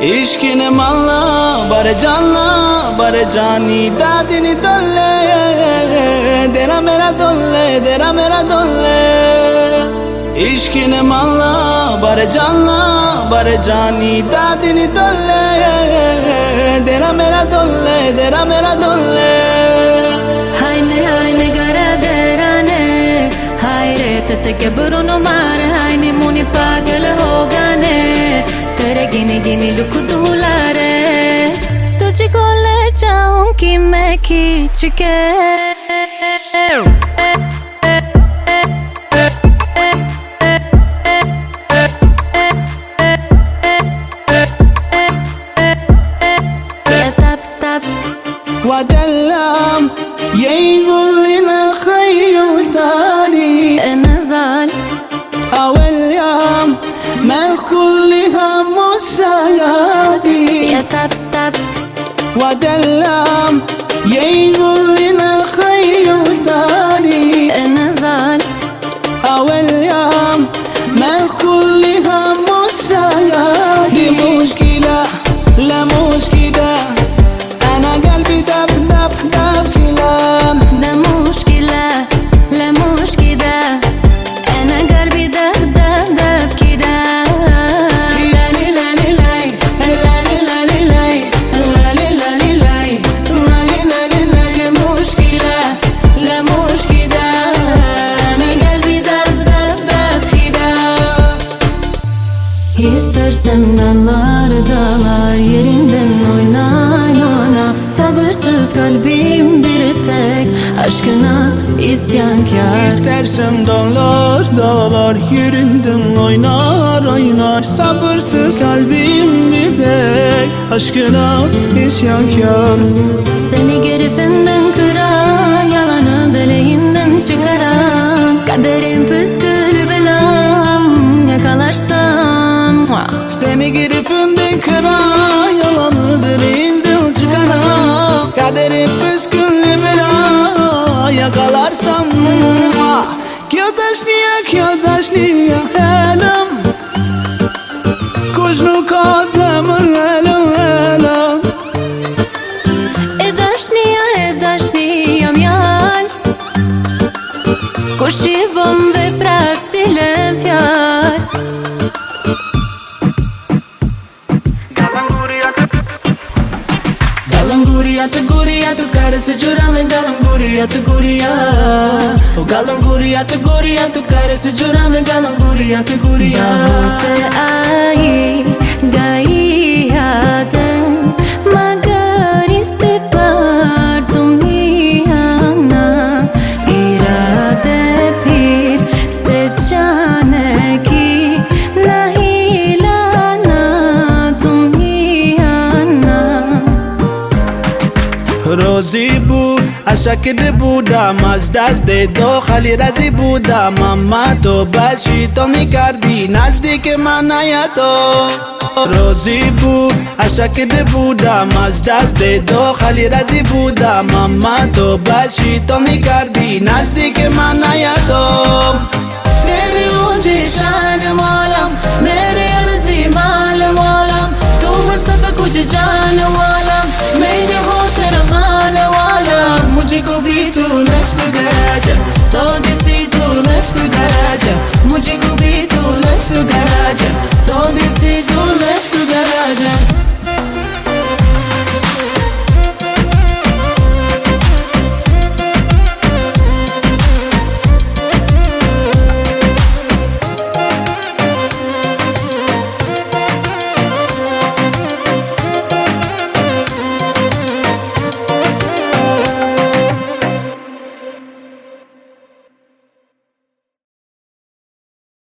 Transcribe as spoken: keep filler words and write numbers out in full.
इश्क ने माला बर जानला बर जानी दादिनी दोले तेरा मेरा दोले तेरा मेरा दोले इश्क ने माला बर जानला बर जानी दादिनी दोले तेरा मेरा दोले तेरा मेरा दोले हाय ने हाय ने गरा देराने हाय रे ततकबरू नो मार हाय ने मुनी पागल हो गाने तेरे गिने गिने लुक दूला रे तुझको ले जाऊंगी मैं खींच के ودلم يقول لنا خير ثاني انا زال اول يوم ما كلها مسالاتي يا تب تب ودلم يقول لنا خير ثاني انا زال اول يوم ما كلها مسالاتي دي مشكلة لا مشكلة أنا قلبي دب دب دب كلام ده مشكلة لا مشكلة أنا قلبي دب دب دب كده لا لا لا لا لا لا لا لا لا لا لا لا لا لا مشكلة لا مشكلة أنا قلبي دب دب دب كده İstersen dağlar dağlar yerinden oynay oyna sabırsız kalbim bir tek aşkına isyankar İstersen dağlar dağlar yerinden oynar oynar sabırsız kalbim bir tek aşkına isyankar Seni gerifinden kırar yalanı beleğinden çıkaran kaderim püskülü belam yakalarsam Seni gerifinden kırar yalanıdır ilden çıkaran kaderi püsküllü bela yakalarsam Kyodaşniya kyodaşniya helam Kujnu kazamın helam helam Edaşniya edaşniyam yal Koşivam ve pravsilem fjal Galanguria tu guria tu cara se jurame galanguria tu guria O galanguria tu guria tu cara se jurame galanguria tu guria Bahut aayi gayi yaaden magar isse par tum hi aana irade phir se jaane ki nahi lana tum hi aana روزی بود عشق بودم از دست دو خالی رزی بودم اما تو باشی تو نکردی نزدیک من نیا تو روزی بود عشق بودم از دست دو خالی رزی بودم اما تو باشی تو نکردی نزدیک من نیا تو तेरी ऊंची शान मौलम मेरे अर्जी माल मौलम तू है सब कुछ जान वाला मैंने हो तेरा मान वाला मुझको भी तू नष्ट कर